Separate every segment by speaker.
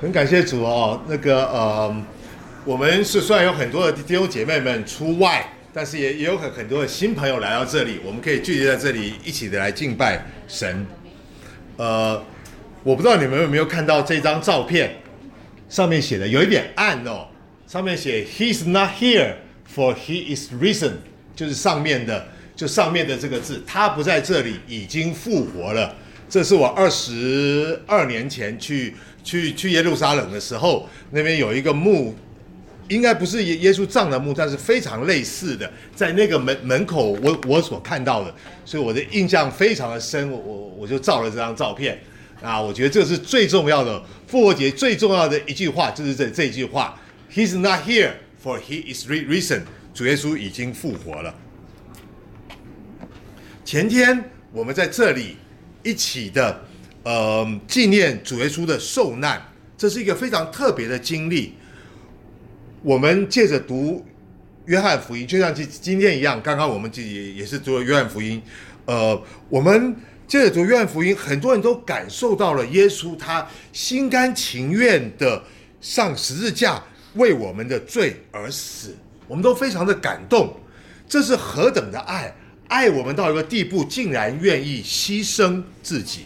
Speaker 1: 很感谢主哦。我们虽然有很多的弟兄姐妹们出外，但是也有很多的新朋友来到这里，我们可以聚集在这里，一起的来敬拜神。我不知道你们有没有看到这张照片，上面写的有一点暗哦，上面写 He's not here, for He is risen， 就是上面的这个字，他不在这里，已经复活了。这是我22年前去耶路撒冷的时候，那边有一个墓，应该不是耶稣葬的墓，但是非常类似的，在那个门口我所看到的，所以我的印象非常的深，我就照了这张照片啊。我觉得这是最重要的，复活节最重要的一句话就是这一句话 ，He's not here, for He is risen。主耶稣已经复活了。前天我们在这里一起的纪念主耶稣的受难，这是一个非常特别的经历。我们借着读约翰福音，就像今天一样，刚刚我们也是读了约翰福音。我们借着读约翰福音，很多人都感受到了耶稣他心甘情愿的上十字架为我们的罪而死，我们都非常的感动。这是何等的爱，爱我们到一个地步，竟然愿意牺牲自己。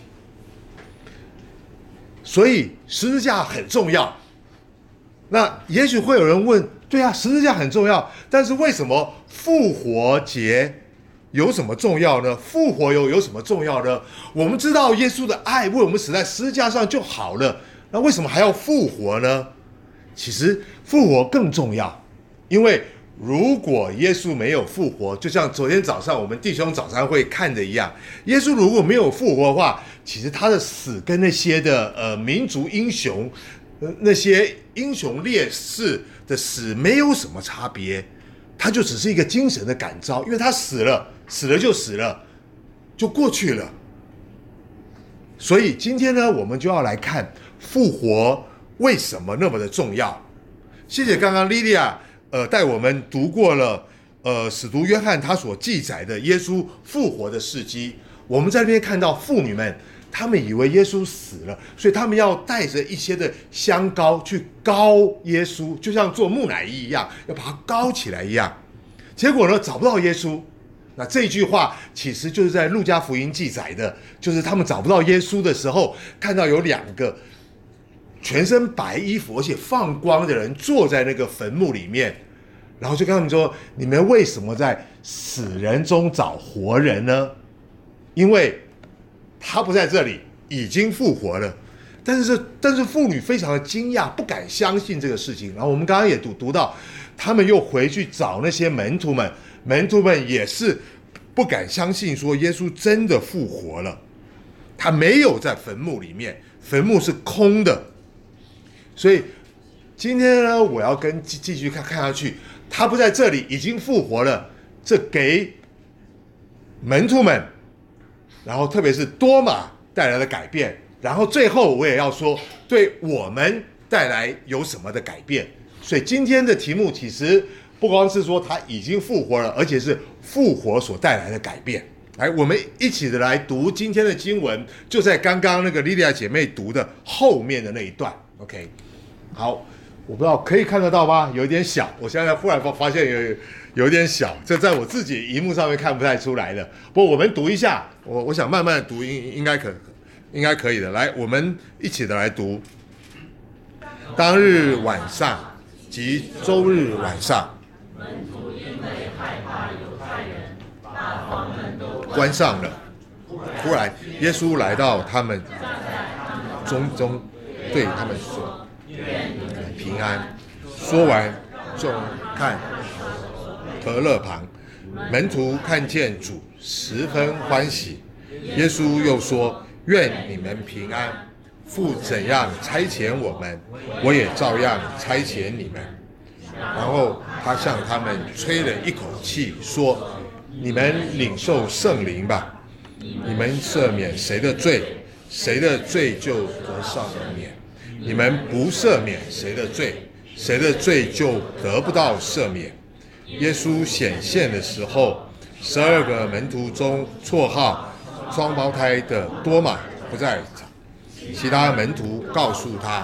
Speaker 1: 所以十字架很重要。那也许会有人问，对啊，十字架很重要，但是为什么复活节有什么重要呢？复活有什么重要呢？我们知道耶稣的爱为我们死在十字架上就好了，那为什么还要复活呢？其实复活更重要，因为如果耶稣没有复活，就像昨天早上我们弟兄早餐会看的一样，耶稣如果没有复活的话，其实他的死跟那些的民族英雄，那些英雄烈士的死没有什么差别，他就只是一个精神的感召，因为他死了就死了，就过去了。所以今天呢，我们就要来看复活为什么那么的重要。谢谢刚刚莉莉亚带我们读过了使徒约翰他所记载的耶稣复活的事迹。我们在那边看到妇女们，他们以为耶稣死了，所以他们要带着一些的香膏去膏耶稣，就像做木乃伊一样，要把它膏起来一样。结果呢，找不到耶稣。那这句话其实就是在路加福音记载的，就是他们找不到耶稣的时候，看到有两个全身白衣服而且放光的人坐在那个坟墓里面，然后就跟他们说，你们为什么在死人中找活人呢？因为他不在这里，已经复活了。但是妇女非常的惊讶，不敢相信这个事情。然后我们刚刚也读到，他们又回去找那些门徒们也是不敢相信，说耶稣真的复活了，他没有在坟墓里面，坟墓是空的。所以今天呢，我要继续看下去，他不在这里，已经复活了，这给门徒们，然后特别是多马带来的改变，然后最后我也要说对我们带来有什么的改变。所以今天的题目其实不光是说他已经复活了，而且是复活所带来的改变。来，我们一起的来读今天的经文，就在刚刚那个莉莉亚姐妹读的后面的那一段。OK， 好，我不知道可以看得到吗？有点小，我现在忽然发现有点小，这在我自己荧幕上面看不太出来的。不过我们读一下，我想慢慢的读应该可以的。来，我们一起的来读。当日晚上及周日晚上，门徒因为害怕犹太人，把房门都关上了。忽然，耶稣来到他们中，对他们说：“愿你们平安。”说完，就看河勒旁，门徒看见主，十分欢喜。耶稣又说：“愿你们平安。父怎样差遣我们，我也照样差遣你们。”然后他向他们吹了一口气，说：“你们领受圣灵吧。你们赦免谁的罪，谁的罪就得赦免；你们不赦免谁的罪，谁的罪就得不到赦免。”耶稣显现的时候，12个门徒中绰号双胞胎的多马不在场。其他门徒告诉他，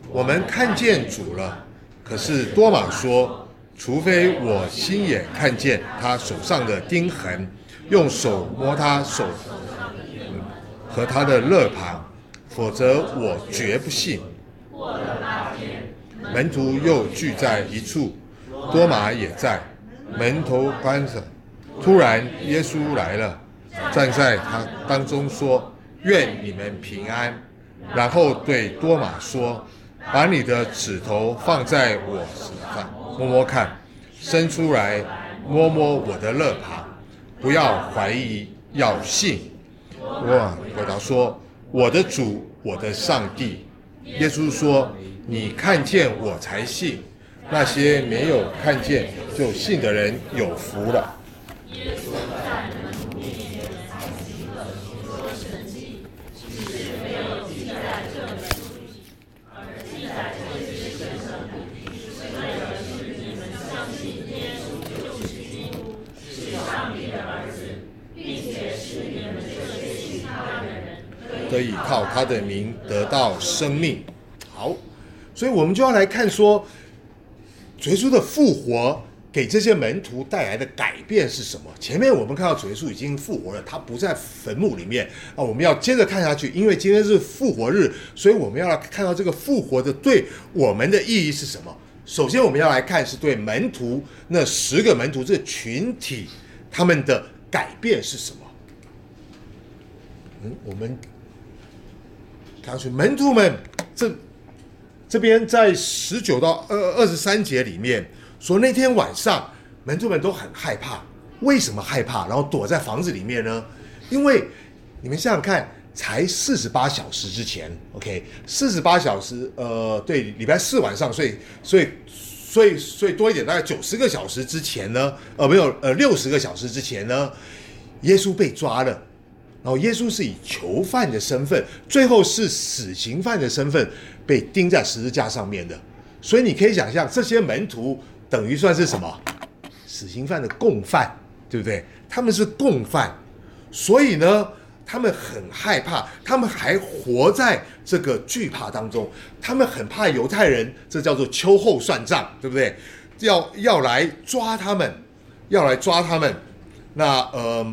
Speaker 1: 我们看见主了。可是多马说，除非我亲眼看见他手上的钉痕，用手摸他手和他的肋旁，否则我绝不信。门徒又聚在一处，多马也在，门头关着。突然耶稣来了，站在他当中说，愿你们平安。然后对多马说，把你的指头放在我手上，摸摸看，伸出来摸摸我的肋旁，不要怀疑，要信。我回答说，我的主，我的上帝。耶稣说，你看见我才信，那些没有看见就信的人有福了。可以靠他的名得到生命。好，所以我们就要来看说，主耶稣的复活给这些门徒带来的改变是什么？前面我们看到主耶稣已经复活了，他不在坟墓里面啊。我们要接着看下去，因为今天是复活日，所以我们要来看到这个复活的对我们的意义是什么。首先我们要来看是对门徒那10个门徒这个群体他们的改变是什么。我们看去门徒们这边在19到23节里面说，那天晚上门徒们都很害怕。为什么害怕？然后躲在房子里面呢？因为你们想想看，才48小时之前 ，48小时，对，礼拜4晚上，所以多一点，大概90个小时之前呢，没有，60个小时之前呢，耶稣被抓了。然后耶稣是以囚犯的身份，最后是死刑犯的身份被钉在十字架上面的。所以你可以想象，这些门徒等于算是什么？死刑犯的共犯，对不对？他们是共犯，所以呢，他们很害怕，他们还活在这个惧怕当中。他们很怕犹太人，这叫做秋后算账，对不对？要来抓他们，那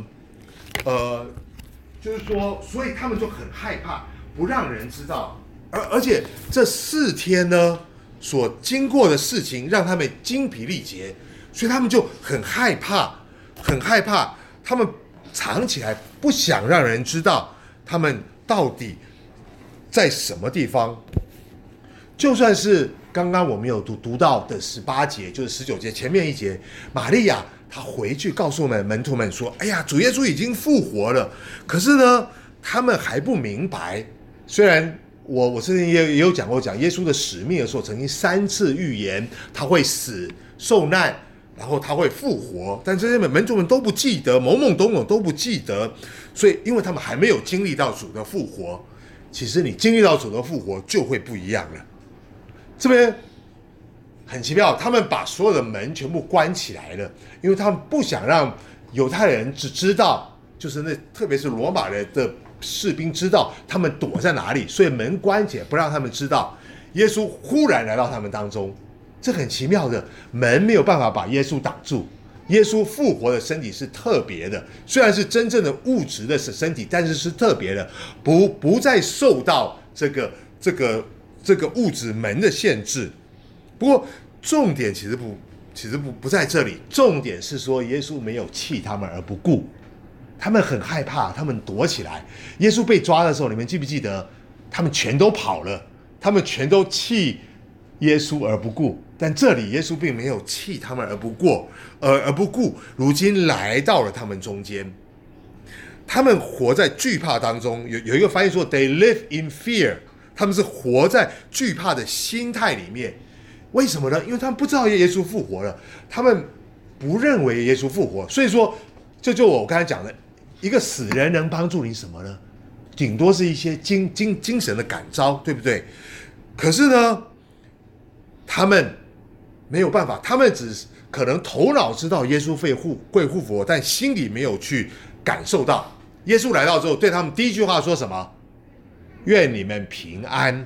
Speaker 1: 就是说，所以他们就很害怕，不让人知道。而且这4天呢，所经过的事情让他们精疲力竭，所以他们就很害怕，他们藏起来，不想让人知道他们到底在什么地方。就算是刚刚我们有读到的18节，就是19节前面一节，玛利亚他回去告诉门徒们说，哎呀，主耶稣已经复活了。可是呢，他们还不明白。虽然我之前也有讲耶稣的使命的时候，曾经3次预言他会死受难，然后他会复活，但这些门徒们都不记得，懵懵懂懂都不记得。所以因为他们还没有经历到主的复活，其实你经历到主的复活就会不一样了。这边很奇妙，他们把所有的门全部关起来了，因为他们不想让犹太人只知道，就是特别是罗马人的士兵知道他们躲在哪里，所以门关起来，不让他们知道。耶稣忽然来到他们当中，这很奇妙的，门没有办法把耶稣挡住。耶稣复活的身体是特别的，虽然是真正的物质的身体，但是是特别的，不再受到这个物质门的限制。不过重点其实不在这里，重点是说耶稣没有弃他们而不顾。他们很害怕，他们躲起来。耶稣被抓的时候，你们记不记得？他们全都跑了，他们全都弃耶稣而不顾。但这里耶稣并没有弃他们而不顾，如今来到了他们中间。他们活在惧怕当中，有一个翻译说 they live in fear， 他们是活在惧怕的心态里面。为什么呢？因为他们不知道耶稣复活了，他们不认为耶稣复活，所以说这就我刚才讲的，一个死人能帮助你什么呢？顶多是一些精神的感召，对不对？可是呢，他们没有办法，他们只可能头脑知道耶稣会复活，但心里没有去感受到。耶稣来到之后，对他们第一句话说什么？愿你们平安。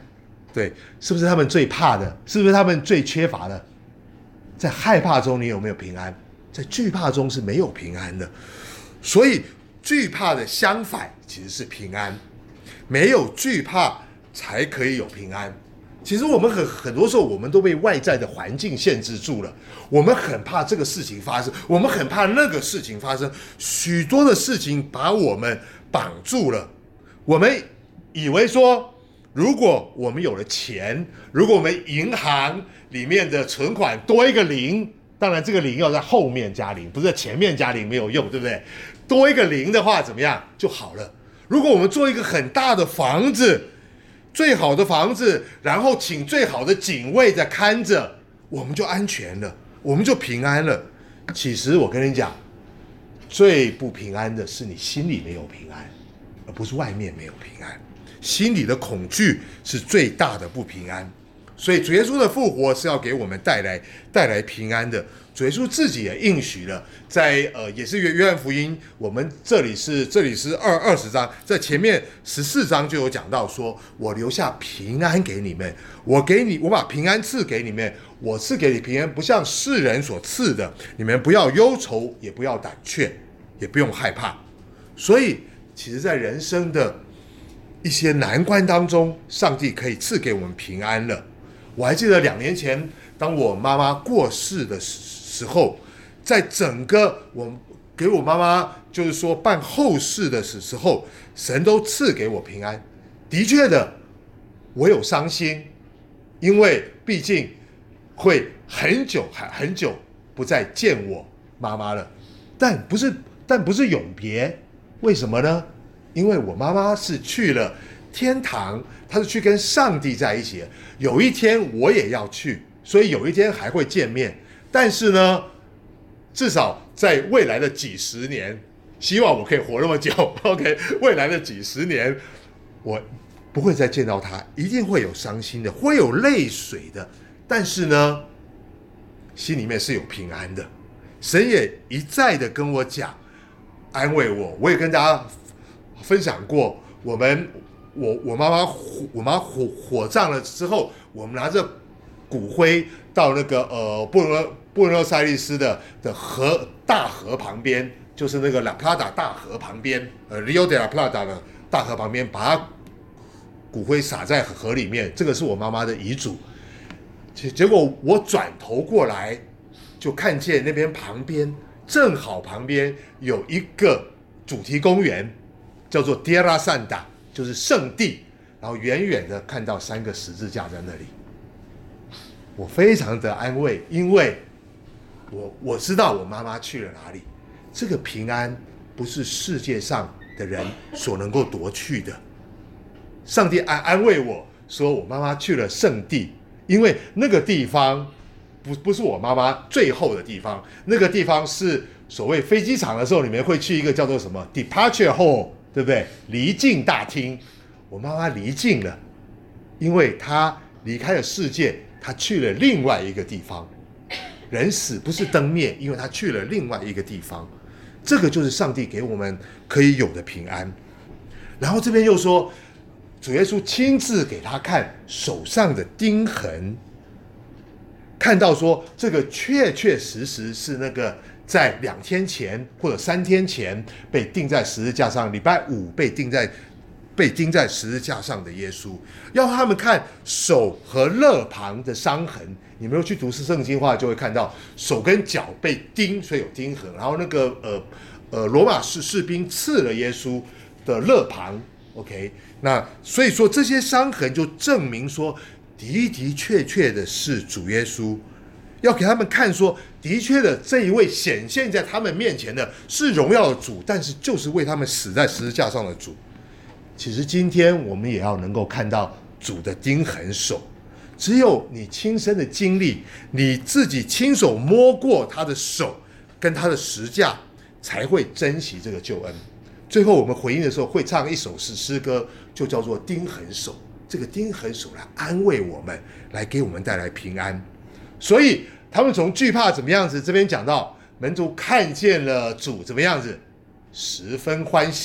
Speaker 1: 对，是不是他们最怕的？是不是他们最缺乏的？在害怕中你有没有平安？在惧怕中是没有平安的。所以惧怕的相反其实是平安，没有惧怕才可以有平安。其实我们很多时候我们都被外在的环境限制住了，我们很怕这个事情发生，我们很怕那个事情发生，许多的事情把我们绑住了。我们以为说，如果我们有了钱，如果我们银行里面的存款多一个零，当然这个零要在后面加零，不是在前面加零没有用，对不对？多一个零的话怎么样就好了。如果我们做一个很大的房子，最好的房子，然后请最好的警卫在看着，我们就安全了，我们就平安了。其实我跟你讲，最不平安的是你心里没有平安，而不是外面没有平安。心里的恐惧是最大的不平安。所以主耶稣的复活是要给我们带来平安的。主耶稣自己也应许了，在也是约翰福音，我们这里是20章，在前面14章就有讲到说，我留下平安给你们，我把平安赐给你们，我赐给你平安，不像世人所赐的，你们不要忧愁，也不要胆怯，也不用害怕。所以其实在人生的一些难关当中，上帝可以赐给我们平安了。我还记得2年前当我妈妈过世的时候，在整个我给我妈妈就是说办后事的时候，神都赐给我平安。的确的，我有伤心，因为毕竟会很久不再见我妈妈了，但不是永别。为什么呢？因为我妈妈是去了天堂，她是去跟上帝在一起，有一天我也要去，所以有一天还会见面。但是呢，至少在未来的几十年，希望我可以活那么久 OK， 未来的几十年我不会再见到她，一定会有伤心的，会有泪水的，但是呢，心里面是有平安的。神也一再的跟我讲，安慰我。我也跟大家分享过，我妈火葬了之后，我们拿着骨灰到那个布宜诺斯艾利斯的大河旁边，就是那个拉普拉达大河旁边，Rio de la Plata 的大河旁边，把它骨灰撒在河里面。这个是我妈妈的遗嘱。结果我转头过来，就看见那边正好旁边有一个主题公园，叫做 Tierra Santa， 就是圣地。然后远远的看到3个十字架在那里，我非常的安慰，因为我知道我妈妈去了哪里。这个平安不是世界上的人所能够夺去的。上帝安慰我说，我妈妈去了圣地，因为那个地方不是我妈妈最后的地方，那个地方是所谓飞机场的时候，你们会去一个叫做什么 Departure Hall， 对不对？离境大厅。我妈妈离境了，因为她离开了世界，她去了另外一个地方。人死不是灯灭，因为她去了另外一个地方。这个就是上帝给我们可以有的平安。然后这边又说，主耶稣亲自给他看手上的钉痕，看到说这个确实是那个在2天前或者3天前被钉在十字架上，礼拜5被钉在十字架上的耶稣，要他们看手和肋旁的伤痕。你们如果去读圣经的话，就会看到手跟脚被钉，所以有钉痕。然后那个罗马士兵刺了耶稣的肋旁 ，OK， 那所以说这些伤痕就证明说，的确的是主耶稣，要给他们看说，的确的这一位显现在他们面前的是荣耀的主，但是就是为他们死在十字架上的主。其实今天我们也要能够看到主的钉痕手，只有你亲身的经历，你自己亲手摸过他的手跟他的十架，才会珍惜这个救恩。最后我们回应的时候会唱一首诗歌，就叫做钉痕手。这个钉痕手来安慰我们，来给我们带来平安。所以他们从惧怕怎么样子，这边讲到门徒看见了主怎么样子，十分欢喜。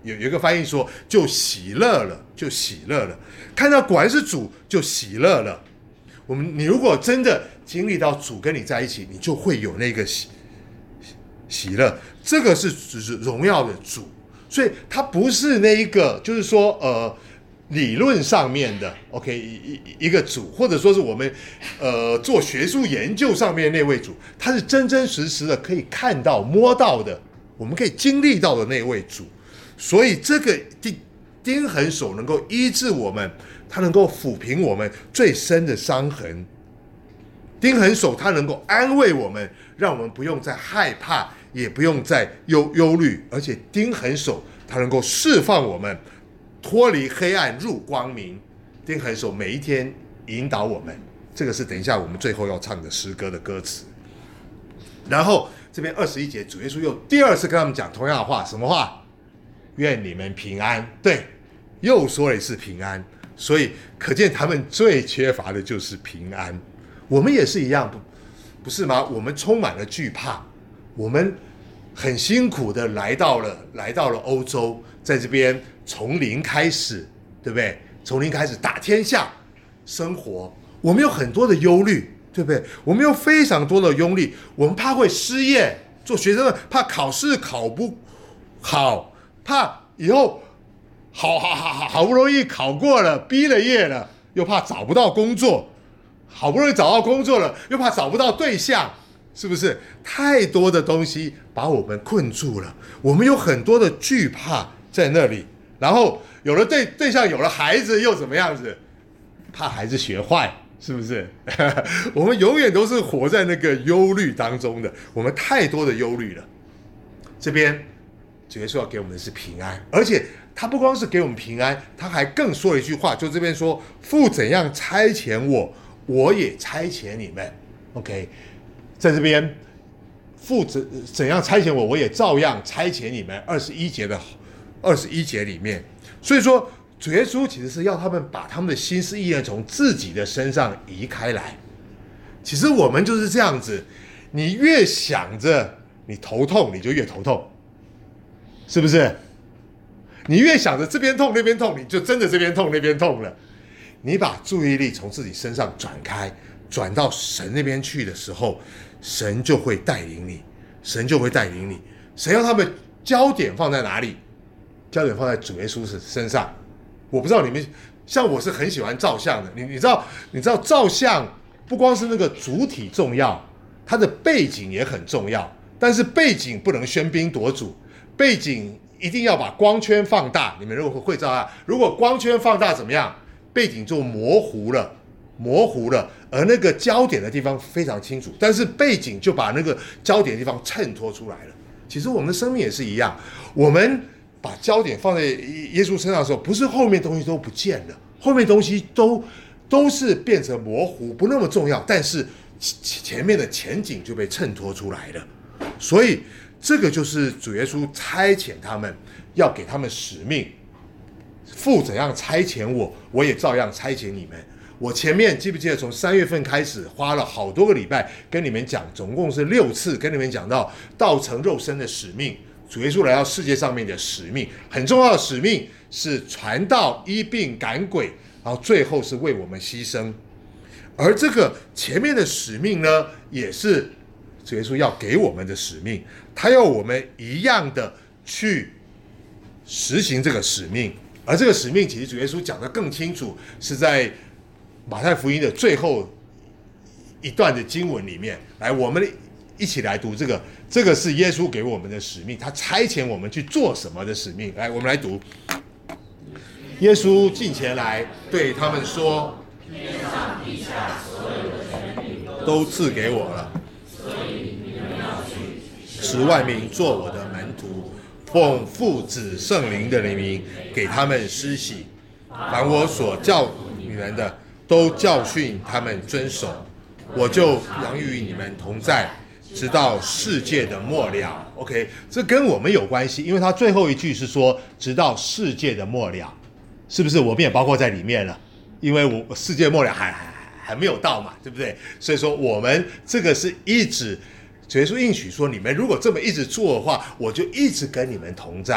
Speaker 1: 有一个翻译说就喜乐了，就喜乐了。看到果然是主，就喜乐了。你如果真的经历到主跟你在一起，你就会有那个喜乐。这个是只是荣耀的主，所以他不是那一个就是说理论上面的 OK 一个主，或者说是我们做学术研究上面那位主，他是真真实实的可以看到摸到的，我们可以经历到的那位主。所以这个钉痕手能够医治我们，它能够抚平我们最深的伤痕。钉痕手它能够安慰我们，让我们不用再害怕，也不用再忧虑。而且钉痕手它能够释放我们脱离黑暗入光明。钉痕手每一天引导我们，这个是等一下我们最后要唱的诗歌的歌词。然后这边21节主耶稣又第二次跟他们讲同样的话，什么话？愿你们平安。对，又说了一次平安。所以可见他们最缺乏的就是平安。我们也是一样，不是吗？我们充满了惧怕，我们很辛苦的来到了欧洲，在这边从零开始，对不对？从零开始打天下生活，我们有很多的忧虑，对不对？我们有非常多的忧虑，我们怕会失业，做学生的怕考试考不好，怕以后好不容易考过了，毕了业了，又怕找不到工作，好不容易找到工作了，又怕找不到对象，是不是？太多的东西把我们困住了，我们有很多的惧怕在那里。然后有了对象，有了孩子，又怎么样子？怕孩子学坏，是不是？我们永远都是活在那个忧虑当中的，我们太多的忧虑了。这边主耶稣要给我们的是平安，而且他不光是给我们平安，他还更说了一句话，就这边说：父怎样差遣我，我也差遣你们。OK， 在这边父怎样差遣我，我也照样差遣你们。21节里面，所以说主耶稣其实是要他们把他们的心思意念从自己的身上移开来。其实我们就是这样子，你越想着你头痛，你就越头痛，是不是？你越想着这边痛那边痛，你就真的这边痛那边痛了。你把注意力从自己身上转开，转到神那边去的时候，神就会带领你，神就会带领你。神要他们焦点放在哪里？焦点放在主耶稣身上。我不知道你们，像我是很喜欢照相的，你知道照相不光是那个主体重要，它的背景也很重要。但是背景不能喧宾夺主，背景一定要把光圈放大。你们如果会照相，如果光圈放大怎么样？背景就模糊了，而那个焦点的地方非常清楚，但是背景就把那个焦点的地方衬托出来了。其实我们的生命也是一样，我们把焦点放在耶稣身上的时候，不是后面东西都不见了，后面东西都是变成模糊，不那么重要，但是前面的前景就被衬托出来了。所以这个就是主耶稣差遣他们，要给他们使命。父怎样差遣我，我也照样差遣你们。我前面记不记得从3月份开始花了好多个礼拜跟你们讲，总共是6次跟你们讲到道成肉身的使命，主耶稣来到世界上面的使命，很重要的使命是传道、医病、赶鬼，然后最后是为我们牺牲。而这个前面的使命呢，也是主耶稣要给我们的使命，他要我们一样的去实行这个使命。而这个使命其实主耶稣讲得更清楚，是在马太福音的最后一段的经文里面。来，我们一起来读这个是耶稣给我们的使命，他差遣我们去做什么的使命。来，我们来读。耶稣近前来对他们说：天上地下所有的权柄都赐给我了，所以你们要去，使万民做我的门徒，奉父子圣灵的名给他们施洗，凡我所教你们的，都教训他们遵守。我就养与你们同在，直到世界的末了。 OK， 这跟我们有关系，因为他最后一句是说直到世界的末了，是不是我们也包括在里面了？因为世界末了还没有到嘛，对不对？所以说我们这个是一直主耶稣应许说，你们如果这么一直做的话，我就一直跟你们同在，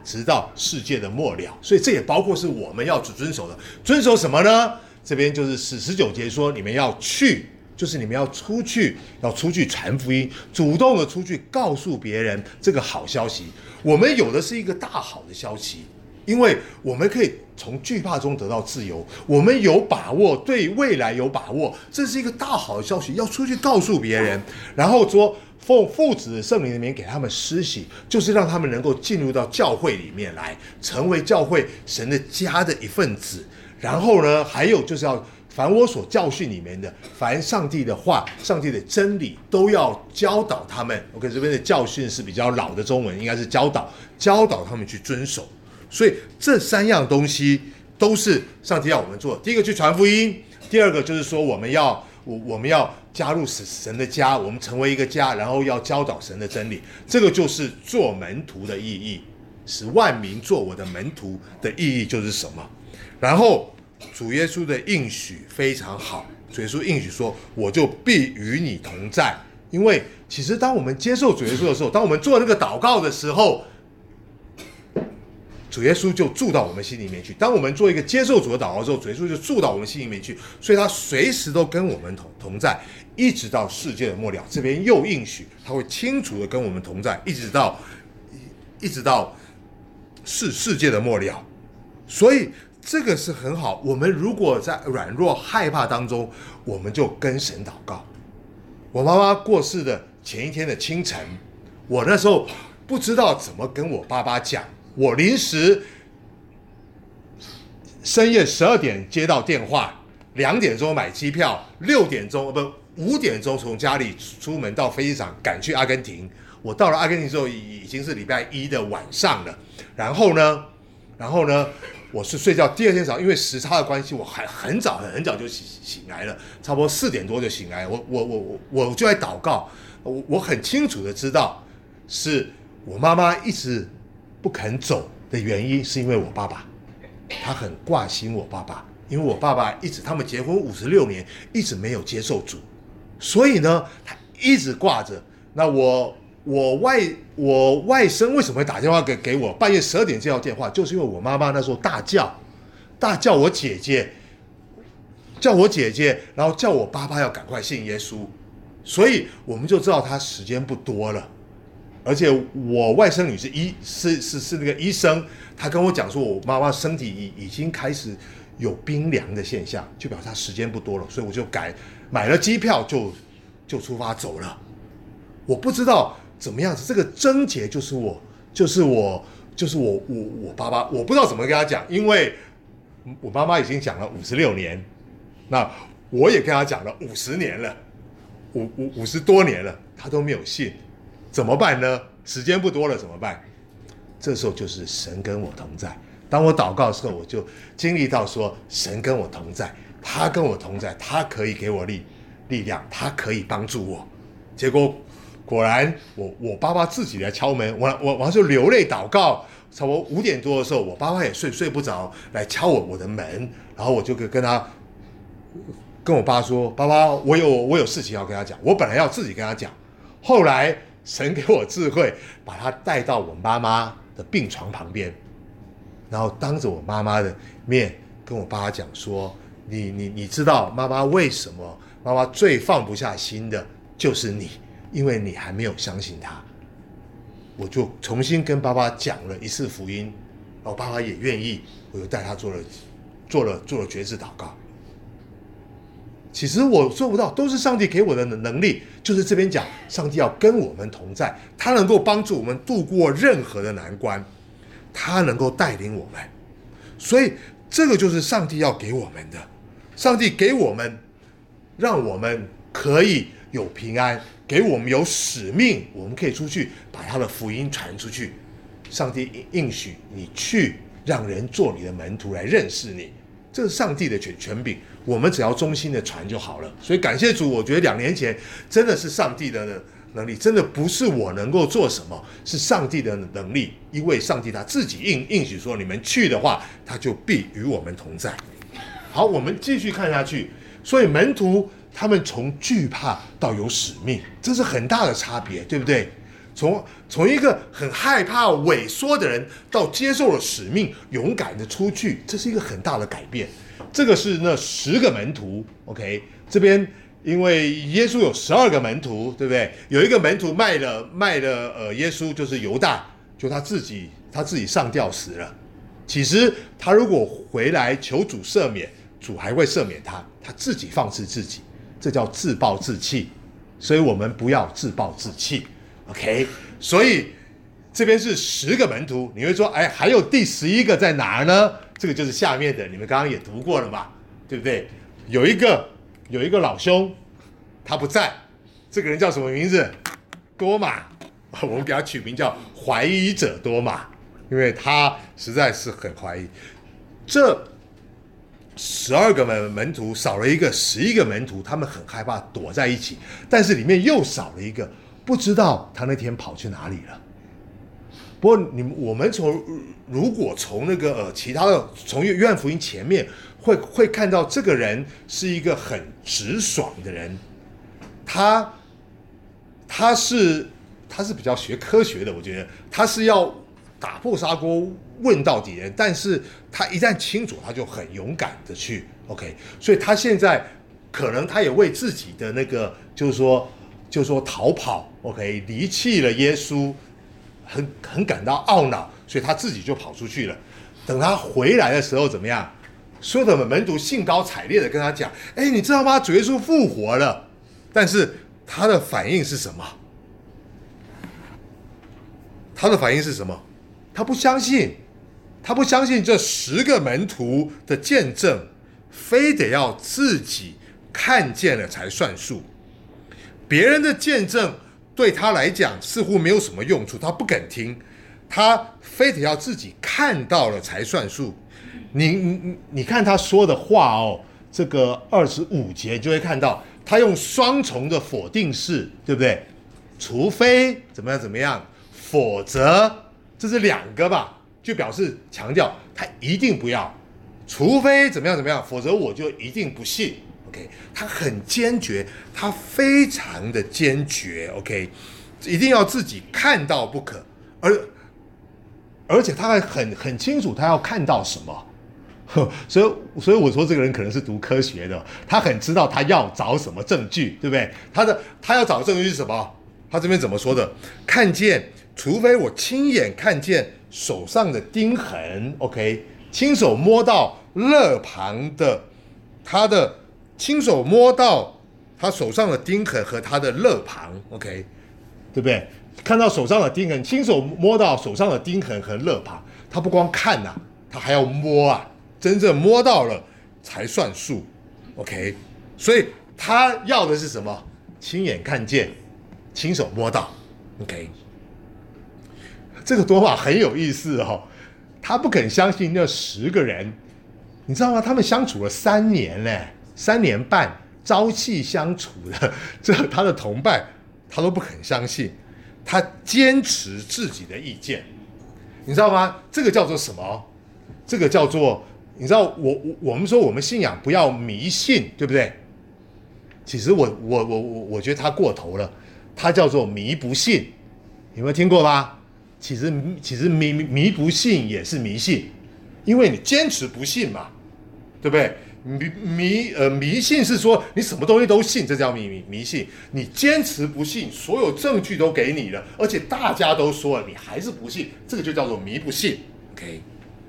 Speaker 1: 直到世界的末了。所以这也包括是我们要遵守的。遵守什么呢？这边就是19节说，你们要去，就是你们要出去传福音，主动的出去告诉别人这个好消息。我们有的是一个大好的消息，因为我们可以从惧怕中得到自由，我们有把握，对未来有把握，这是一个大好的消息，要出去告诉别人。然后说奉父子圣灵的名给他们施洗，就是让他们能够进入到教会里面来，成为教会神的家的一份子。然后呢，还有就是要凡我所教训你们的，凡上帝的话、上帝的真理，都要教导他们。OK， 这边的教训是比较老的中文，应该是教导他们去遵守。所以这3样东西都是上帝要我们做的。第一个去传福音，第二个就是说我们要加入神的家，我们成为一个家，然后要教导神的真理。这个就是做门徒的意义，使万民做我的门徒的意义就是什么？然后主耶稣的应许非常好，主耶稣应许说，我就必与你同在。因为其实当我们接受主耶稣的时候，当我们做那个祷告的时候，主耶稣就住到我们心里面去。当我们做一个接受主的祷告之后，主耶稣就住到我们心里面去，所以他随时都跟我们同在，一直到世界的末了。这边又应许他会清楚的跟我们同在，一直到世界的末了。所以这个是很好。我们如果在软弱害怕当中，我们就跟神祷告。我妈妈过世的前一天的清晨，我那时候不知道怎么跟我爸爸讲，我临时深夜12点接到电话，2点钟买机票，5点钟从家里出门到飞机场赶去阿根廷。我到了阿根廷之后已经是礼拜1的晚上了。然后呢我是睡觉，第二天早上因为时差的关系，我还很早就醒来了，差不多4点多就醒来。我就在祷告，我很清楚的知道是我妈妈一直不肯走的原因，是因为我爸爸，他很挂心我爸爸，因为我爸爸他们结婚56年，一直没有接受主，所以呢，他一直挂着。那我外甥为什么会打电话给我？半夜12点接到电话，就是因为我妈妈那时候大叫我姐姐，然后叫我爸爸要赶快信耶稣，所以我们就知道他时间不多了。而且我外甥女是那个医生，他跟我讲说，我妈妈身体已经开始有冰凉的现象，就表示她时间不多了，所以我就买了机票就出发走了。我不知道怎么样子，这个症结就是我爸爸，我不知道怎么跟他讲，因为我妈妈已经讲了56年，那我也跟他讲了50年了，50多年了，他都没有信，怎么办呢？时间不多了怎么办？这时候就是神跟我同在。当我祷告的时候，我就经历到说，神跟我同在，他跟我同在，他可以给我力量，他可以帮助我。结果果然我爸爸自己来敲门，我就流泪祷告。差不多5点多的时候，我爸爸也睡不着，来敲我的门，然后我就跟我爸说，爸爸，我有事情要跟他讲。我本来要自己跟他讲，后来神给我智慧，把他带到我妈妈的病床旁边，然后当着我妈妈的面跟我爸爸讲说，你知道妈妈为什么妈妈最放不下心的就是你，因为你还没有相信他。我就重新跟爸爸讲了一次福音，然后爸爸也愿意，我就带他做了决志祷告。其实我做不到，都是上帝给我的能力。就是这边讲，上帝要跟我们同在，他能够帮助我们度过任何的难关，他能够带领我们。所以这个就是上帝要给我们的，上帝给我们，让我们可以有平安，给我们有使命，我们可以出去把他的福音传出去。上帝应许你去，让人做你的门徒来认识你，这是上帝的权柄，我们只要忠心的传就好了。所以感谢主，我觉得2年前真的是上帝的能力，真的不是我能够做什么，是上帝的能力，因为上帝他自己应许说，你们去的话，他就必与我们同在。好，我们继续看下去。所以门徒他们从惧怕到有使命，这是很大的差别，对不对？ 从一个很害怕萎缩的人到接受了使命，勇敢的出去，这是一个很大的改变。这个是那10个门徒 ，OK， 这边因为耶稣有12个门徒，对不对？有一个门徒卖了耶稣，就是犹大，就他自己上吊死了。其实他如果回来求主赦免，主还会赦免他，他自己放肆自己，这叫自暴自弃。所以我们不要自暴自弃 ，OK？ 所以这边是10个门徒，你会说，哎，还有第11个在哪儿呢？这个就是下面的，你们刚刚也读过了嘛，对不对？有一个老兄，他不在，这个人叫什么名字？多马，我们给他取名叫怀疑者多马，因为他实在是很怀疑。这12个门徒少了一个11个门徒，他们很害怕，躲在一起，但是里面又少了一个，不知道他那天跑去哪里了。不过我们如果从那个其他的从约翰福音前面会看到，这个人是一个很直爽的人，他是比较学科学的，我觉得他是要打破砂锅问到底人，但是他一旦清楚，他就很勇敢的去 OK， 所以他现在可能他也为自己的那个就是说逃跑 OK， 离弃了耶稣，很感到懊恼，所以他自己就跑出去了。等他回来的时候怎么样？所有的门徒兴高采烈的跟他讲：“哎，你知道吗？主耶稣复活了。”但是他的反应是什么？他不相信，这10个门徒的见证，非得要自己看见了才算数。别人的见证对他来讲似乎没有什么用处，他不肯听，他非得要自己看到了才算数。你看他说的话哦，这个25节就会看到，他用双重的否定式，对不对？除非怎么样，否则，这是2个吧，就表示强调他一定不要，除非怎么样，否则我就一定不信。OK， 他很坚决，他非常的坚决。OK， 一定要自己看到不可，而且他还很清楚他要看到什么。所以我说这个人可能是读科学的，他很知道他要找什么证据，对不对？他要找的证据是什么？他这边怎么说的？看见，除非我亲眼看见手上的钉痕 ，OK， 亲手摸到肋旁的亲手摸到他手上的钉痕和他的肋旁 ，OK， 对不对？看到手上的钉痕，亲手摸到手上的钉痕和肋旁，他不光看啊，他还要摸啊，真正摸到了才算数 ，OK。所以他要的是什么？亲眼看见，亲手摸到 ，OK。这个多马很有意思哦，他不肯相信那10个人，你知道吗？他们相处了3年嘞，3年半朝夕相处的，这他的同伴他都不肯相信，他坚持自己的意见，你知道吗？这个叫做什么？这个叫做，你知道我们说我们信仰不要迷信，对不对？其实我觉得他过头了，他叫做迷不信，有没有听过吧？其实迷不信也是迷信，因为你坚持不信嘛，对不对？迷信是说你什么东西都信，这叫迷信。你坚持不信，所有证据都给你了，而且大家都说了，你还是不信，这个就叫做迷不信。OK，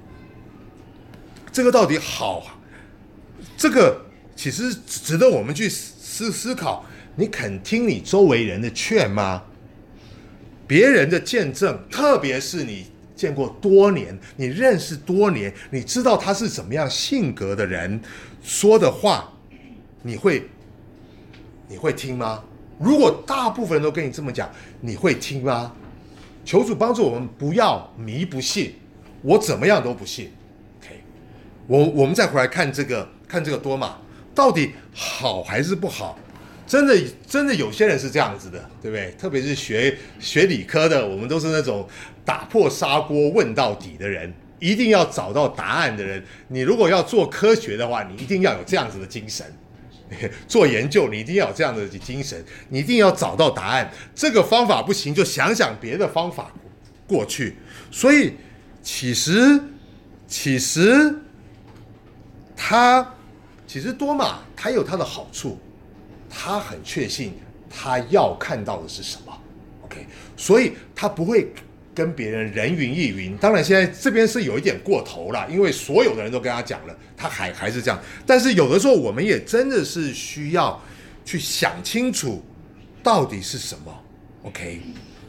Speaker 1: 这个到底好？这个其实值得我们去思考。你肯听你周围人的劝吗？别人的见证，特别是你见过多年，你认识多年，你知道他是怎么样性格的人，说的话，你会听吗？如果大部分人都跟你这么讲，你会听吗？求主帮助我们不要迷不信，我怎么样都不信。OK， 我们再回来看这个多马到底好还是不好？真的有些人是这样子的，对不对？特别是学理科的，我们都是那种打破砂锅问到底的人，一定要找到答案的人。你如果要做科学的话，你一定要有这样子的精神。 做研究你一定要有这样的精神，你一定要找到答案。这个方法不行，就想想别的方法过去。所以其实多玛他有他的好处，他很确信他要看到的是什么。OK， 所以他不会跟别人人云亦云。当然现在这边是有一点过头了，因为所有的人都跟他讲了，他还是这样。但是有的时候我们也真的是需要去想清楚到底是什么。OK，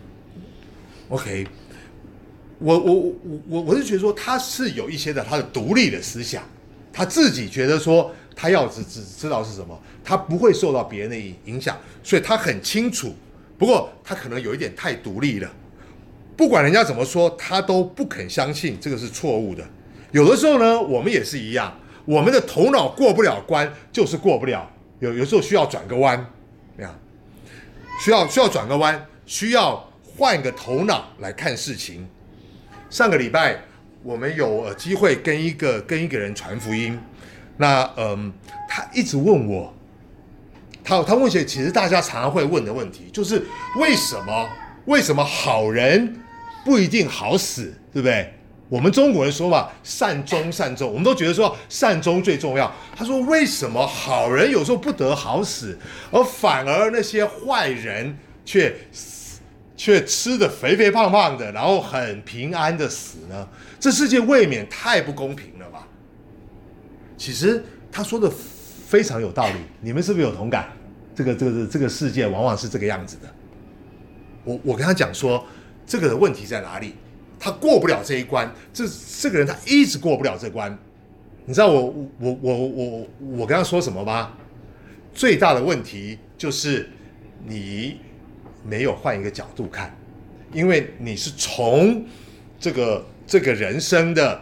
Speaker 1: 我是觉得说他是有一些他的独立的思想，他自己觉得说他要只知道是什么，他不会受到别人的影响，所以他很清楚。不过他可能有一点太独立了，不管人家怎么说，他都不肯相信这个是错误的。有的时候呢，我们也是一样，我们的头脑过不了关，就是过不了。有时候需要转个弯，需要转个弯，需要换个头脑来看事情。上个礼拜我们有机会跟一个人传福音，那他一直问我，他问一些其实大家常常会问的问题，就是为什么好人不一定好死，对不对？我们中国人说嘛，善终，我们都觉得说善终最重要。他说为什么好人有时候不得好死，而反而那些坏人却吃得肥肥胖胖的，然后很平安的死呢？这世界未免太不公平了吧？其实他说的非常有道理，你们是不是有同感？这个世界往往是这个样子的。我跟他讲说，这个的问题在哪里？他过不了这一关，这个人他一直过不了这关。你知道我跟他说什么吗？最大的问题就是你没有换一个角度看，因为你是从这个人生的，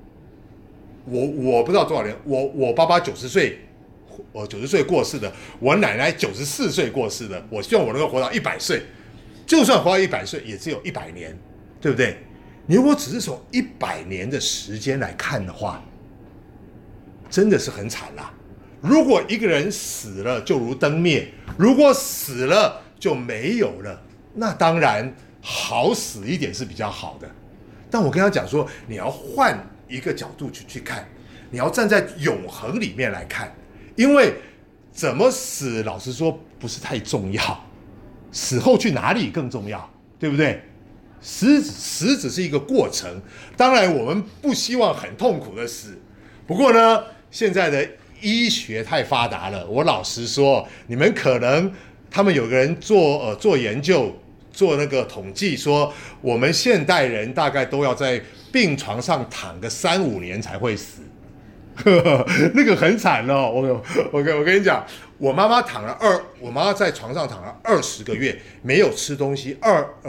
Speaker 1: 我不知道多少年，我爸爸90岁。我90岁过世的，我奶奶94岁过世的，我希望我能够活到100岁，就算活到100岁，也只有100年，对不对？你如果只是从100年的时间来看的话，真的是很惨啦。如果一个人死了就如灯灭，如果死了就没有了，那当然好死一点是比较好的。但我跟他讲说，你要换一个角度去看，你要站在永恒里面来看。因为怎么死，老实说不是太重要，死后去哪里更重要，对不对？死只是一个过程，当然我们不希望很痛苦的死。不过呢，现在的医学太发达了，我老实说，你们可能他们有个人做研究，做那个统计说，我们现代人大概都要在病床上躺个3-5年才会死。那个很惨哦，我跟你讲，我妈妈在床上躺了20个月，没有吃东西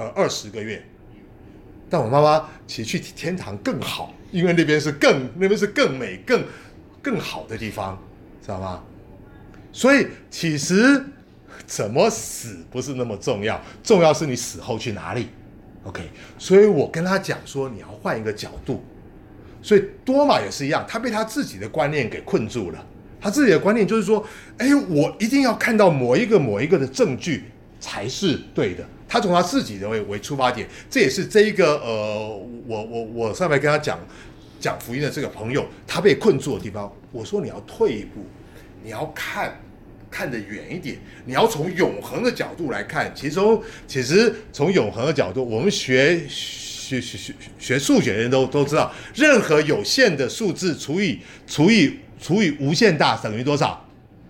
Speaker 1: 20个月。但我妈妈其实去天堂更好，因为那边是更美更好的地方，知道吗？所以其实怎么死不是那么重要，重要是你死后去哪里。OK， 所以我跟他讲说，你要换一个角度。所以多玛也是一样，他被他自己的观念给困住了。他自己的观念就是说，我一定要看到某一个的证据才是对的。他从他自己的为出发点，这也是这一个我上面跟他讲福音的这个朋友，他被困住的地方。我说你要退一步，你要看得远一点，你要从永恒的角度来看。其实从永恒的角度，我们学数学的人都知道，任何有限的数字除以无限大等于多少？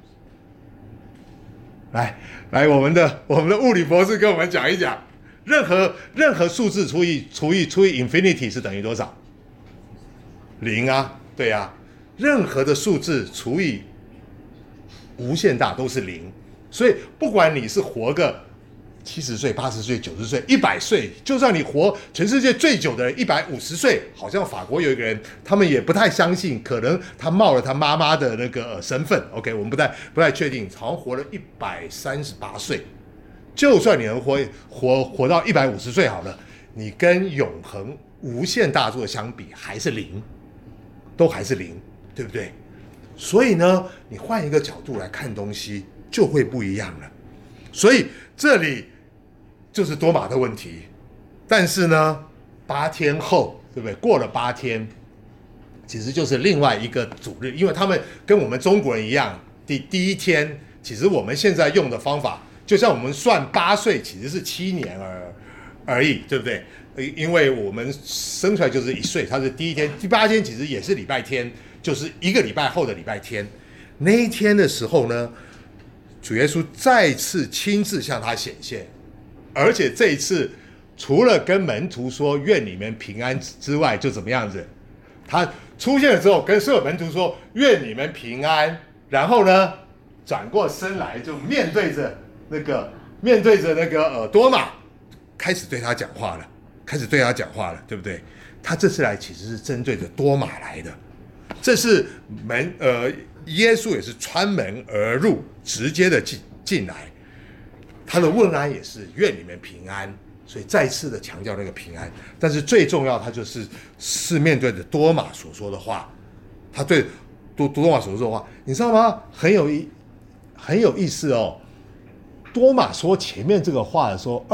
Speaker 1: 来，我们的物理博士跟我们讲一讲，任何数字除以 infinity 是等于多少？0啊，对啊，任何的数字除以无限大都是0，所以不管你是活个70岁、80岁、90岁、100岁，就算你活全世界最久的人150岁，好像法国有一个人，他们也不太相信，可能他冒了他妈妈的那个身份。OK， 我们不太确定，好像活了138岁。就算你能活到150岁好了，你跟永恒无限大作相比还是0，都还是0，对不对？ 所以呢，你换一个角度来看东西就会不一样了。所以这里就是多马的问题。但是呢，8天后，对不对？过了8天，其实就是另外一个主日，因为他们跟我们中国人一样，第一天，其实我们现在用的方法，就像我们算8岁，其实是7年而已，对不对？因为我们生出来就是1岁，它是第一天，第8天其实也是礼拜天，就是1个礼拜后的礼拜天。那一天的时候呢，主耶稣再次亲自向他显现，而且这一次除了跟门徒说愿你们平安之外，就怎么样子？他出现了之后，跟所有门徒说愿你们平安，然后呢，转过身来就面对着那个多马，开始对他讲话了，对不对？他这次来其实是针对着多马来的，这是耶稣也是穿门而入，直接的进来，他的问安也是愿你们平安，所以再次的强调那个平安。但是最重要，他是面对着多马所说的话，他对多马所说的话，你知道吗？很有意思哦。多马说前面这个话的时候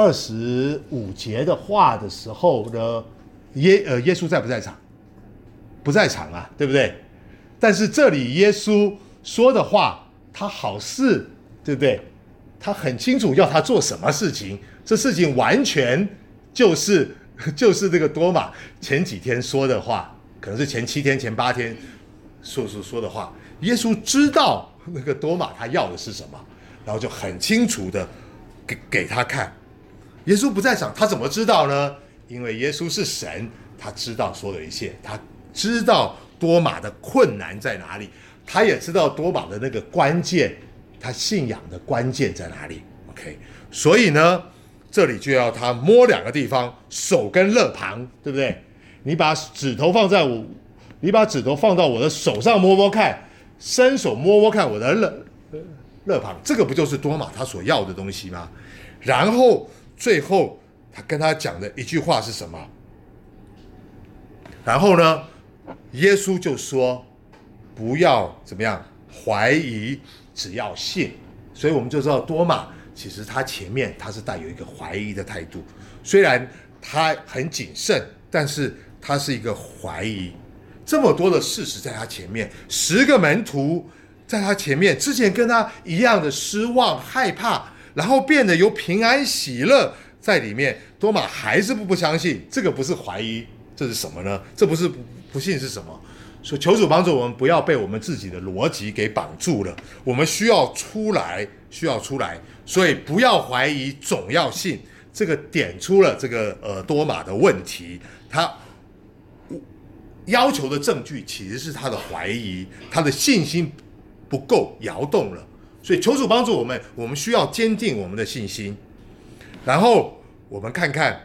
Speaker 1: ，25节的话的时候呢，耶稣在不在场？不在场啊，对不对？但是这里耶稣说的话，他好似，对不对？他很清楚要他做什么事情，这事情完全就是这个多马前几天说的话，可能是前7天、前8天说的话。耶稣知道那个多马他要的是什么，然后就很清楚的给他看。耶稣不在场，他怎么知道呢？因为耶稣是神，他知道所有一切，他知道多马的困难在哪里，他也知道多马的那个关键，他信仰的关键在哪里。OK， 所以呢，这里就要他摸2个地方，手跟肋旁，对不对？你把指头放到我的手上摸摸看，伸手摸摸看我的肋旁，这个不就是多马他所要的东西吗？然后最后他跟他讲的一句话是什么？然后呢，耶稣就说不要怎么样怀疑，只要信。所以我们就知道多马其实他前面他是带有一个怀疑的态度，虽然他很谨慎，但是他是一个怀疑。这么多的事实在他前面，10个门徒在他前面，之前跟他一样的失望害怕，然后变得由平安喜乐在里面，多马还是不相信。这个不是怀疑，这是什么呢？这不是不信是什么？所以求主帮助我们不要被我们自己的逻辑给绑住了，我们需要出来。所以不要怀疑，总要信。这个点出了这个多马的问题，他要求的证据其实是他的怀疑，他的信心不够摇动了。所以求主帮助我们，我们需要坚定我们的信心。然后我们看看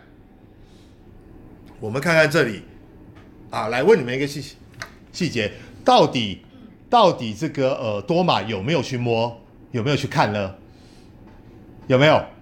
Speaker 1: 这里啊，来问你们一个细节，到底这个多马有没有去摸，有没有去看呢？有没有？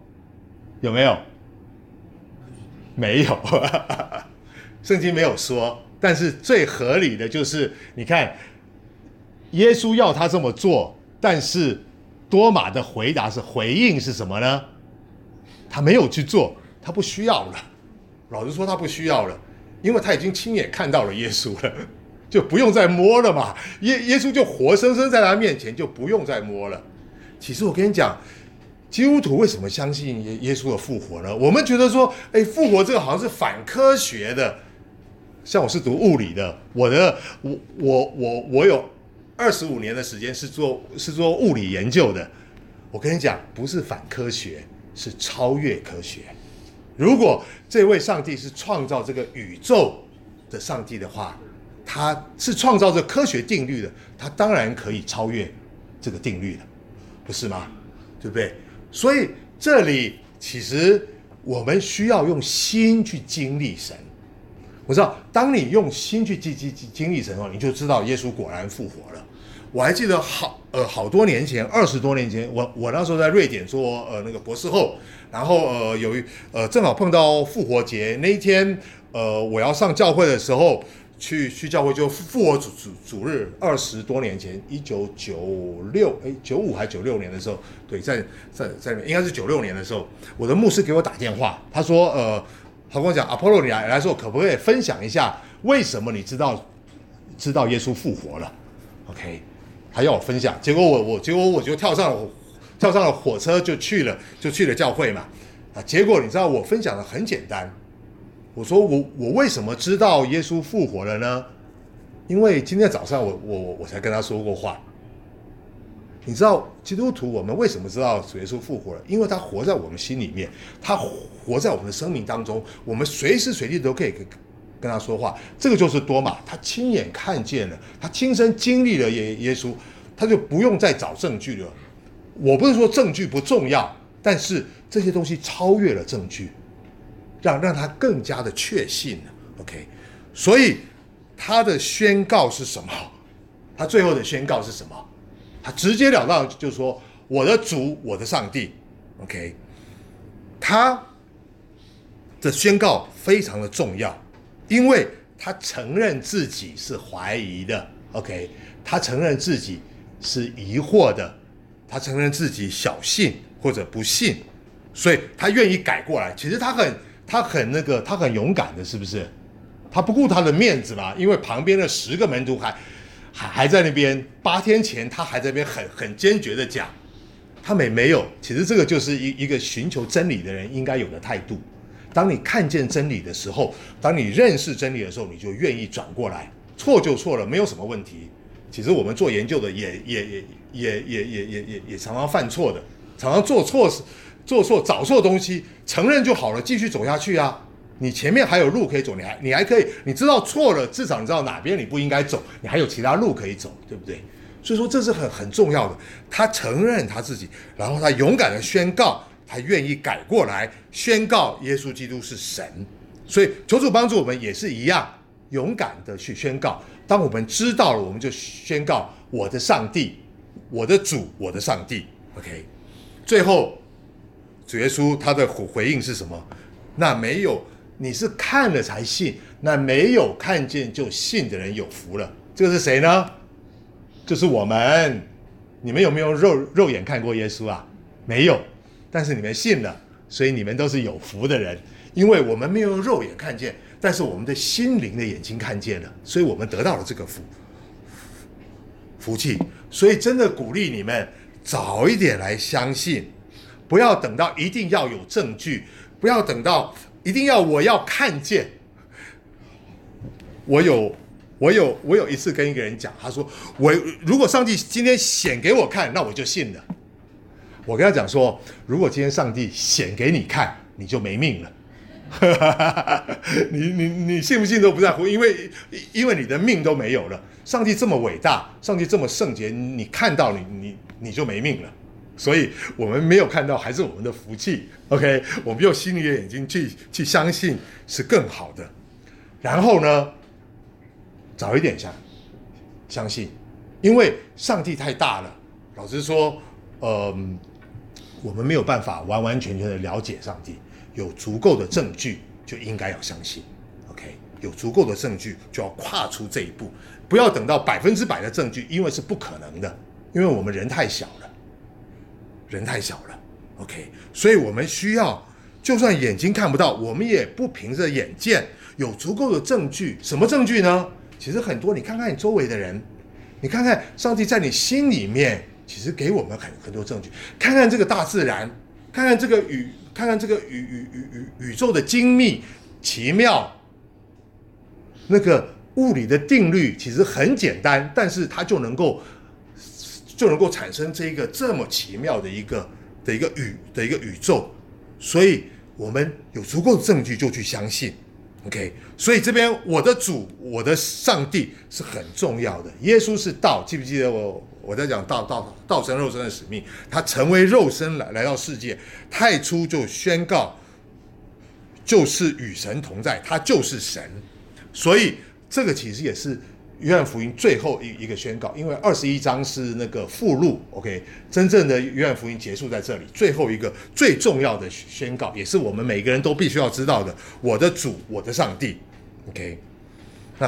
Speaker 1: 没有，圣经没有说。但是最合理的就是，你看，耶稣要他这么做，但是多马的回应是什么呢？他没有去做，他不需要了。老实说，他不需要了，因为他已经亲眼看到了耶稣了，就不用再摸了嘛。耶稣就活生生在他面前，就不用再摸了。其实我跟你讲，基督徒为什么相信耶稣的复活呢？我们觉得说，复活这个好像是反科学的。像我是读物理的，我有25年的时间是做物理研究的。我跟你讲，不是反科学，是超越科学。如果这位上帝是创造这个宇宙的上帝的话，他是创造这科学定律的，他当然可以超越这个定律的，不是吗？对不对？所以这里其实我们需要用心去经历神。我知道，当你用心去经历神后，你就知道耶稣果然复活了。我还记得好多年前，20多年前，我那时候在瑞典做那个博士后，然后正好碰到复活节那一天，我要上教会的时候， 去教会，就复活主日20多年前，1995还96年的时候，对，在应该是96年的时候，我的牧师给我打电话，他说他跟我讲，Apollo 你来说，可不可以分享一下为什么你知道耶稣复活了 ？OK， 他要我分享，结果我就跳上了火车就去了教会嘛，结果你知道我分享的很简单。我说我为什么知道耶稣复活了呢？因为今天早上我才跟他说过话。你知道基督徒我们为什么知道主耶稣复活了？因为他活在我们心里面，他活在我们的生命当中，我们随时随地都可以跟他说话。这个就是多马，他亲眼看见了，他亲身经历了耶稣，他就不用再找证据了。我不是说证据不重要，但是这些东西超越了证据。让他更加的确信了 ，OK， 所以他的宣告是什么？他最后的宣告是什么？他直截了当就说：“我的主，我的上帝 ，OK。”他的宣告非常的重要，因为他承认自己是怀疑的 ，OK， 他承认自己是疑惑的，他承认自己小信或者不信，所以他愿意改过来。其实他很勇敢的，是不是？他不顾他的面子嘛，因为旁边的10个门徒还在那边，8天前他还在那边很坚决的讲，他们没有。其实这个就是一个寻求真理的人应该有的态度。当你看见真理的时候，当你认识真理的时候，你就愿意转过来，错就错了，没有什么问题。其实我们做研究的也常常犯错的，常常做错找错东西，承认就好了，继续走下去啊！你前面还有路可以走，你还可以，你知道错了，至少你知道哪边你不应该走，你还有其他路可以走，对不对？所以说这是很重要的。他承认他自己，然后他勇敢的宣告，他愿意改过来，宣告耶稣基督是神。所以求主帮助我们也是一样，勇敢的去宣告。当我们知道了，我们就宣告我的上帝，我的主，我的上帝。OK， 最后。主耶稣他的回应是什么？那没有，你是看了才信，那没有看见就信的人有福了。这个是谁呢？就是我们。你们有没有肉眼看过耶稣啊？没有，但是你们信了，所以你们都是有福的人。因为我们没有肉眼看见，但是我们的心灵的眼睛看见了，所以我们得到了这个福气。所以真的鼓励你们早一点来相信。不要等到一定要有证据，不要等到一定要我要看见。我有一次跟一个人讲，他说如果上帝今天显给我看，那我就信了。我跟他讲说，如果今天上帝显给你看，你就没命了。你信不信都不在乎，因为你的命都没有了。上帝这么伟大，上帝这么圣洁，你看到你就没命了。所以我们没有看到，还是我们的福气。OK， 我们用心灵的眼睛去相信是更好的。然后呢，早一点相信，因为上帝太大了。老实说，我们没有办法完完全全的了解上帝。有足够的证据就应该要相信。OK， 有足够的证据就要跨出这一步，不要等到100%的证据，因为是不可能的，因为我们人太小了。OK， 所以我们需要，就算眼睛看不到，我们也不凭着眼见，有足够的证据。什么证据呢？其实很多，你看看你周围的人，你看看上帝在你心里面，其实给我们很多证据。看看这个大自然，看看这个宇宙的精密奇妙，那个物理的定律其实很简单，但是它就能够产生这么奇妙的一个宇宙，所以我们有足够的证据就去相信。OK， 所以这边我的主，我的上帝是很重要的。耶稣是道，记不记得我在讲道成肉身的使命？他成为肉身来到世界，太初就宣告，就是与神同在，他就是神。所以这个其实也是约翰福音最后一个宣告，因为21章是那个附录 ，OK， 真正的约翰福音结束在这里，最后一个最重要的宣告，也是我们每个人都必须要知道的：我的主，我的上帝 ，OK。那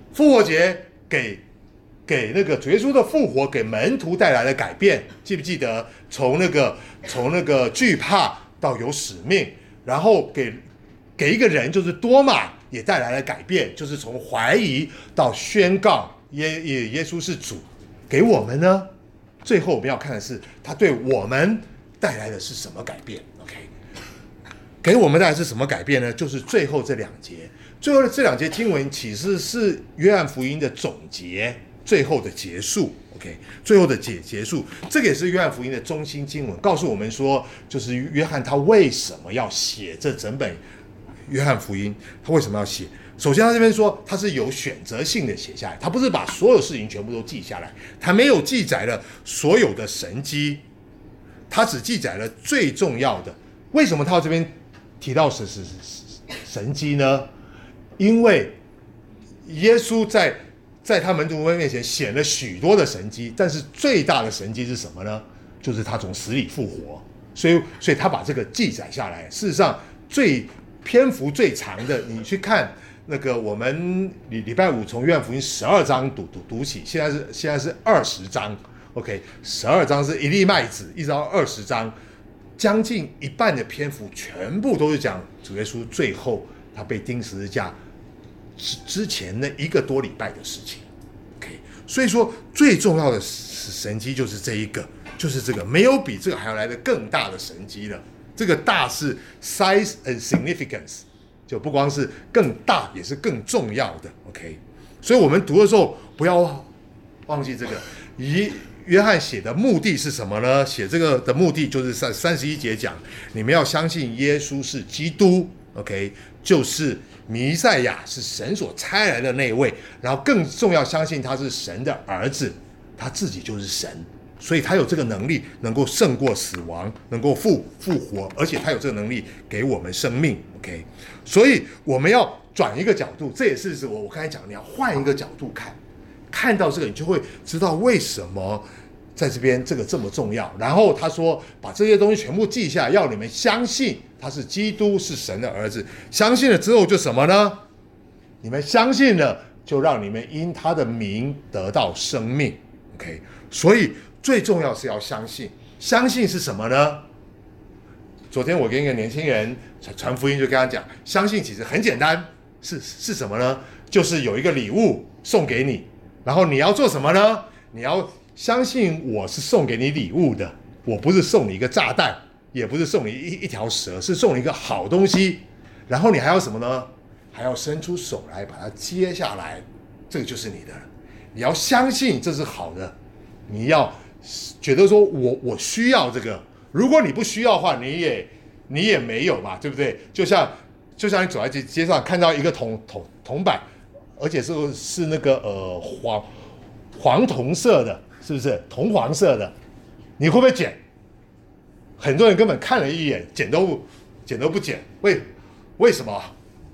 Speaker 1: 复活节给那个主耶稣的复活给门徒带来了改变，记不记得？从那个惧怕到有使命，然后给一个人就是多马也带来了改变，就是从怀疑到宣告耶稣是主。给我们呢，最后我们要看的是他对我们带来的是什么改变。 OK， 给我们带来是什么改变呢？就是最后这两节，最后的这两节经文其实是约翰福音的总结，最后的结束。 OK， 最后的结束，这个也是约翰福音的中心经文，告诉我们说，就是约翰他为什么要写这整本约翰福音，他为什么要写？首先他这边说他是有选择性的写下来，他不是把所有事情全部都记下来，他没有记载了所有的神迹，他只记载了最重要的。为什么他这边提到神迹呢？因为耶稣在他门徒们面前显了许多的神迹，但是最大的神迹是什么呢？就是他从死里复活。所以他把这个记载下来。事实上篇幅最长的，你去看那个我们礼拜五从约翰福音12章读起，现在是20章。 OK， 12章是一粒麦子，一直到20章，将近一半的篇幅全部都是讲主耶稣最后他被钉十字架之前那1个多礼拜的事情。 OK， 所以说最重要的神迹就是这一个，就是这个，没有比这个还要来的更大的神迹了。这个大是 size and significance， 就不光是更大，也是更重要的。 OK， 所以我们读的时候不要忘记这个。约翰写的目的是什么呢？写这个的目的就是31节讲，你们要相信耶稣是基督 ，OK， 就是弥赛亚，是神所差来的那位，然后更重要，相信他是神的儿子，他自己就是神，所以他有这个能力，能够胜过死亡，能够复活，而且他有这个能力给我们生命 ，OK， 所以我们要转一个角度，这也是我刚才讲，你要换一个角度看到这个，你就会知道为什么在这边这个这么重要。然后他说，把这些东西全部记下来，要你们相信他是基督，是神的儿子。相信了之后就什么呢？你们相信了，就让你们因他的名得到生命。OK， 所以最重要是要相信。相信是什么呢？昨天我跟一个年轻人传福音，就跟他讲，相信其实很简单，是什么呢？就是有一个礼物送给你。然后你要做什么呢？你要相信我是送给你礼物的，我不是送你一个炸弹，也不是送你一条蛇，是送你一个好东西。然后你还要什么呢？还要伸出手来把它接下来，这个就是你的了。你要相信这是好的，你要觉得说我需要这个。如果你不需要的话，你也没有嘛，对不对？就像你走在街上看到一个铜板。而且是那个黄铜色的，是不是铜黄色的？你会不会捡？很多人根本看了一眼，捡都不捡。为什么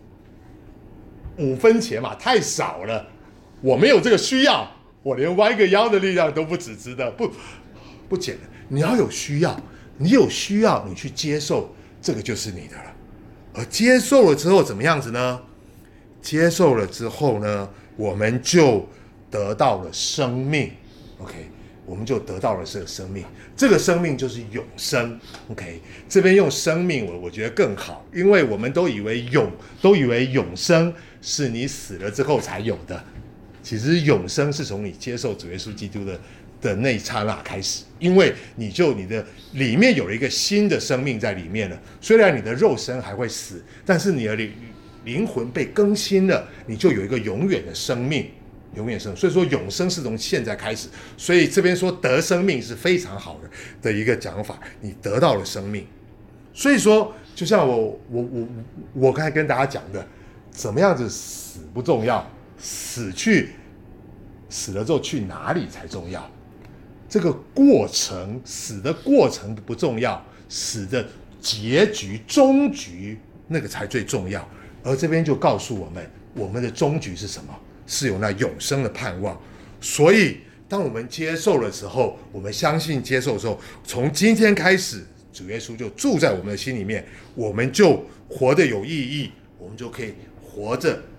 Speaker 1: ？5分钱嘛，太少了。我没有这个需要，我连弯个腰的力量都不值得，不捡了。你要有需要，你有需要，你去接受，这个就是你的了。而接受了之后怎么样子呢？接受了之后呢，我们就得到了生命 ，OK， 我们就得到了这个生命，这个生命就是永生 ，OK， 这边用生命我觉得更好，因为我们都以为永生是你死了之后才有的，其实永生是从你接受主耶稣基督的那一刹那开始，因为你的里面有了一个新的生命在里面了，虽然你的肉身还会死，但是你的灵魂被更新了，你就有一个永远的生命，永远生。所以说永生是从现在开始，所以这边说得生命是非常好的一个讲法，你得到了生命。所以说，就像我刚才跟大家讲的，怎么样子死不重要，死了之后去哪里才重要。这个过程，死的过程不重要，死的结局、终局那个才最重要。而这边就告诉我们，我们的终局是什么？是有那永生的盼望。所以，当我们接受的时候，我们相信接受的时候，从今天开始，主耶稣就住在我们的心里面，我们就活得有意义，我们就可以活着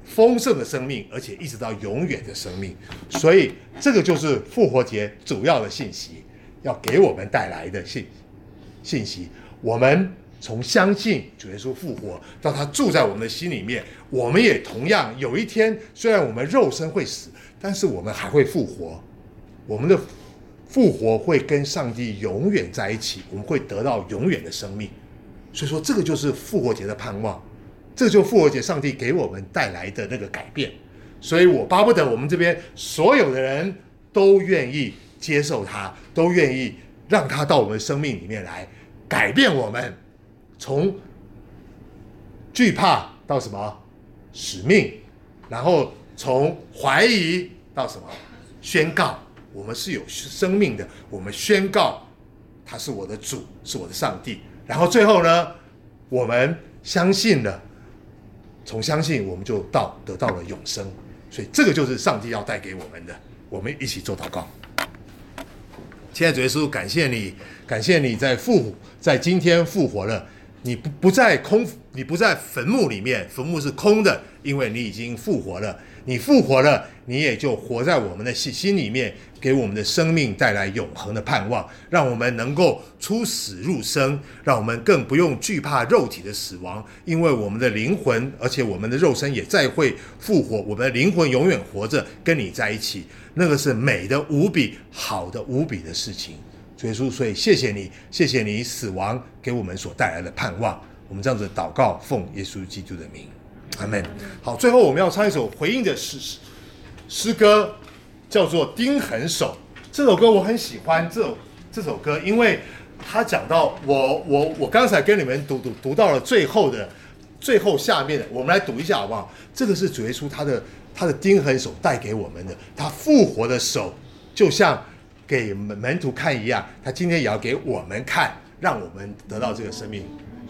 Speaker 1: 丰盛的生命，而且一直到永远的生命。所以这个就是复活节主要的信息，要给我们带来的信息。我们从相信主耶稣复活到他住在我们的心里面，我们也同样有一天，虽然我们肉身会死，但是我们还会复活。我们的复活会跟上帝永远在一起，我们会得到永远的生命。所以说这个就是复活节的盼望，这个就是复活节上帝给我们带来的那个改变。所以我巴不得我们这边所有的人都愿意接受他，都愿意让他到我们的生命里面来改变我们，从惧怕到什么使命，然后从怀疑到什么宣告。我们是有生命的，我们宣告他是我的主，是我的上帝。然后最后呢，我们相信了，从相信我们就得到了永生。所以这个就是上帝要带给我们的。我们一起做祷告。亲爱的主耶稣，感谢你，感谢你在今天复活了。你不在坟墓里面，坟墓是空的，因为你已经复活了。你复活了，你也就活在我们的心里面，给我们的生命带来永恒的盼望，让我们能够出死入生，让我们更不用惧怕肉体的死亡，因为我们的灵魂，而且我们的肉身也再会复活，我们的灵魂永远活着，跟你在一起，那个是美的无比、好的无比的事情。主耶稣，所以谢谢你，谢谢你死亡给我们所带来的盼望。我们这样子祷告，奉耶稣基督的名，阿们。好，最后我们要唱一首回应的诗歌，叫做《钉痕手》。这首歌我很喜欢这首歌，因为他讲到我刚才跟你们读到了最后下面的，我们来读一下好不好？这个是主耶稣他的钉痕手带给我们的，他复活的手就像给门徒看一样，他今天也要给我们看，让我们得到这个生命。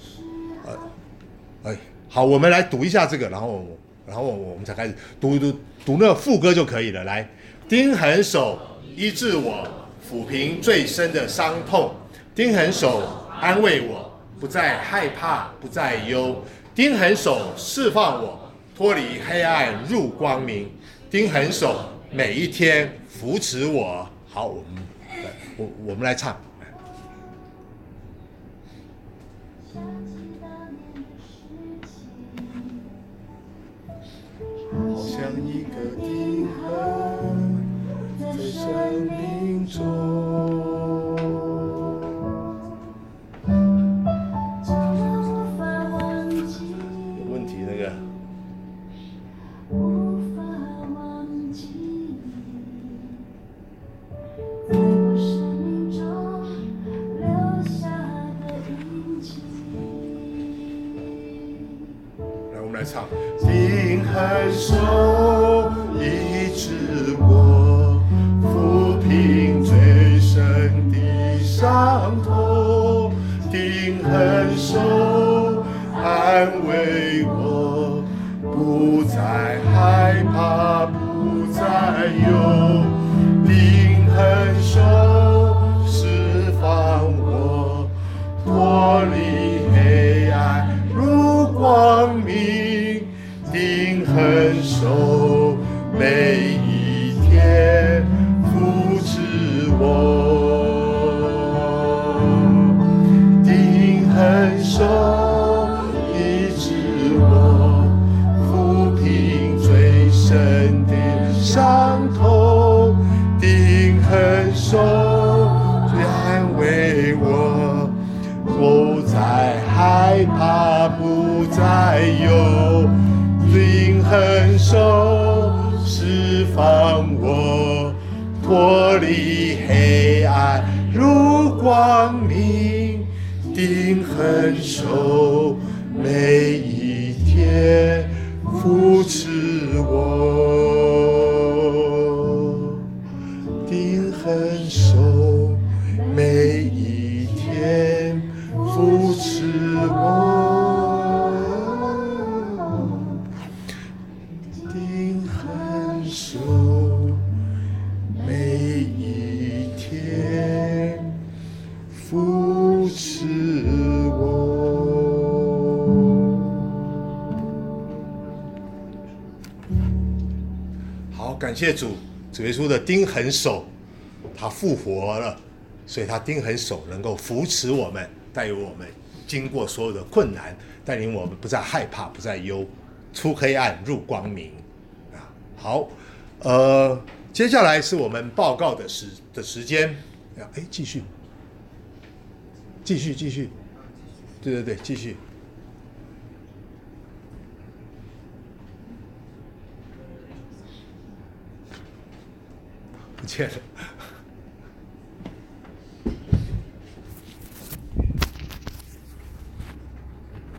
Speaker 1: 好，我们来读一下这个，然后我们才开始读那个副歌就可以了。来，钉痕手医治我，抚平最深的伤痛。钉痕手安慰我，不再害怕，不再忧。钉痕手释放我，脱离黑暗入光明。钉痕手每一天扶持我。好，我们来唱。好像一个钉痕在生命中，有问题那个。唱钉痕手医治我，抚平最深的伤痛。钉痕手安慰我，不再害怕，不再忧。钉痕手释放我，脱离黑暗入光明。钉痕手每一天扶持我，钉痕手医治我，抚平最深的伤痛。钉痕手安慰我，不再害怕，不再忧。钉痕手释放我，脱离黑暗入光明。钉痕手每一天扶持我，钉痕手每一天扶持我。手每一天扶持我。 感谢主，主耶稣的钉痕手，他复活了，所以他钉痕手能够扶持我们，带领我们经过所有的困难，带领我们不再害怕，不再忧，出黑暗入光明。好，接下来是我们报告的时间。继续，对，继续。不见了。